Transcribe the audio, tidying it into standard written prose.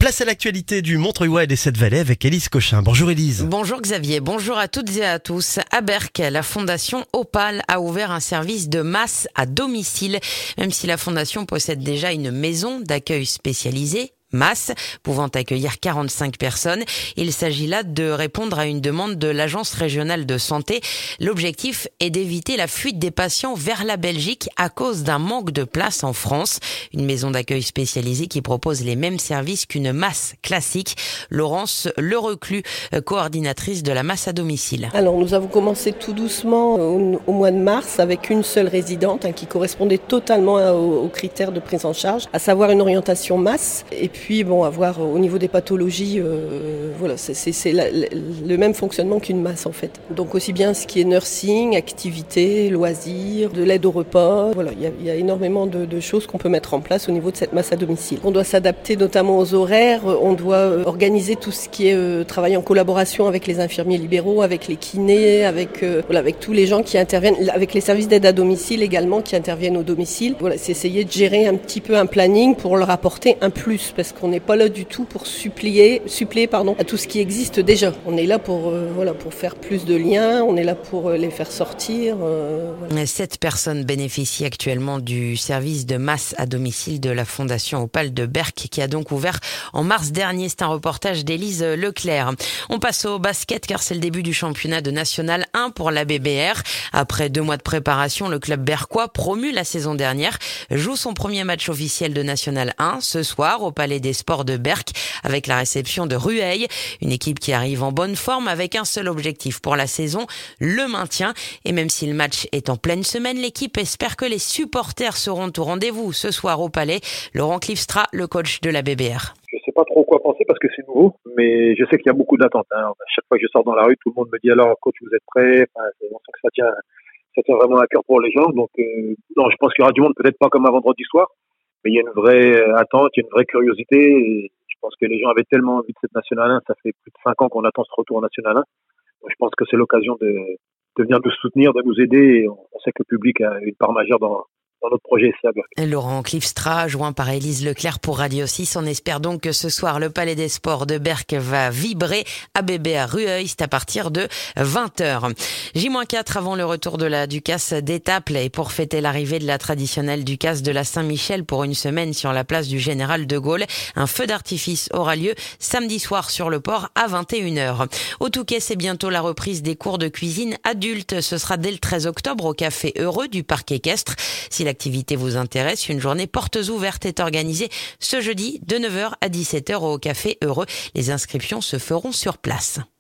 Place à l'actualité du Montreuil et des Sept-Vallées avec Élise Cochin. Bonjour Élise. Bonjour Xavier, bonjour à toutes et à tous. À Berck, la fondation Opale a ouvert un service de masse à domicile, même si la fondation possède déjà une maison d'accueil spécialisée. Masse, pouvant accueillir 45 personnes. Il s'agit là de répondre à une demande de l'Agence régionale de santé. L'objectif est d'éviter la fuite des patients vers la Belgique à cause d'un manque de place en France. Une maison d'accueil spécialisée qui propose les mêmes services qu'une masse classique. Laurence Lereclus, coordinatrice de la masse à domicile. Alors nous avons commencé tout doucement au mois de mars avec une seule résidente qui correspondait totalement aux critères de prise en charge, à savoir une orientation masse. Et puis avoir au niveau des pathologies, c'est le même fonctionnement qu'une masse en fait. Donc aussi bien ce qui est nursing, activité, loisirs, de l'aide au repas. Voilà, il y a énormément de choses qu'on peut mettre en place au niveau de cette masse à domicile. On doit s'adapter notamment aux horaires, on doit organiser tout ce qui est travail en collaboration avec les infirmiers libéraux, avec les kinés, avec tous les gens qui interviennent, avec les services d'aide à domicile également qui interviennent au domicile. Voilà, c'est essayer de gérer un petit peu un planning pour leur apporter un plus. Parce qu'on n'est pas là du tout pour suppléer à tout ce qui existe déjà. On est là pour faire plus de liens, on est là pour les faire sortir. 7 personnes bénéficient actuellement du service de masse à domicile de la Fondation Opale de Berck qui a donc ouvert en mars dernier. C'est un reportage d'Élise Leclerc. On passe au basket car c'est le début du championnat de National 1 pour la BBR. Après 2 mois de préparation, le club berquois, promu la saison dernière, joue son premier match officiel de National 1 ce soir au Palais des Sports de Berck avec la réception de Rueil, une équipe qui arrive en bonne forme avec un seul objectif pour la saison, le maintien. Et même si le match est en pleine semaine, l'équipe espère que les supporters seront au rendez-vous ce soir au Palais. Laurent Clivstra, le coach de la BBR. Je sais pas trop quoi penser parce que c'est nouveau, mais je sais qu'il y a beaucoup d'attentes. À chaque fois que je sors dans la rue, tout le monde me dit alors coach, vous êtes prêt? On sent que ça tient vraiment à cœur pour les gens. Donc non, je pense qu'il y aura du monde, peut-être pas comme un vendredi soir. Mais il y a une vraie attente, il y a une vraie curiosité. Et je pense que les gens avaient tellement envie de cette National 1. Ça fait plus de 5 ans qu'on attend ce retour en National 1. Donc je pense que c'est l'occasion de venir nous soutenir, de nous aider. Et on sait que le public a une part majeure dans notre projet ici à Berck. Laurent Clivstra, joint par Élise Leclerc pour Radio 6. On espère donc que ce soir, le Palais des Sports de Berck va vibrer. ABB à Rueil, c'est à partir de 20h. J-4 avant le retour de la Ducasse d'Étaples et pour fêter l'arrivée de la traditionnelle Ducasse de la Saint-Michel pour une semaine sur la place du Général de Gaulle. Un feu d'artifice aura lieu samedi soir sur le port à 21h. Au Touquet, c'est bientôt la reprise des cours de cuisine adulte. Ce sera dès le 13 octobre au Café Heureux du Parc Équestre. Si l'activité vous intéresse, une journée portes ouvertes est organisée ce jeudi de 9h à 17h au Café Heureux. Les inscriptions se feront sur place.